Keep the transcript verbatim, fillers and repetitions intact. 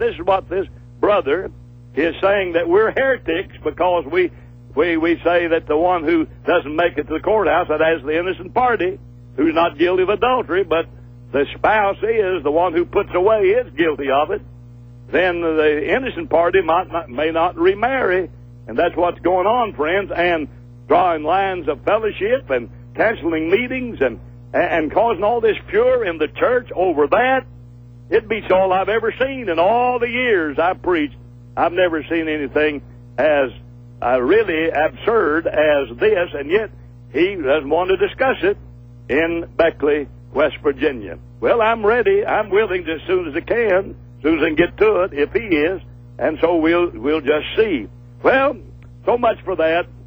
this is what this brother is saying, that we're heretics because we we we say that the one who doesn't make it to the courthouse, that has the innocent party, who's not guilty of adultery, but the spouse is the one who puts away is guilty of it, then the innocent party might not, may not remarry. And that's what's going on, friends, and drawing lines of fellowship and canceling meetings and, and causing all this furor in the church over that. It beats all I've ever seen in all the years I've preached. I've never seen anything as uh, really absurd as this, and yet he doesn't want to discuss it in Beckley, West Virginia. Well, I'm ready. I'm willing to, as soon as I can, as soon as I can get to it, if he is, and so we'll we'll just see. Well, so much for that.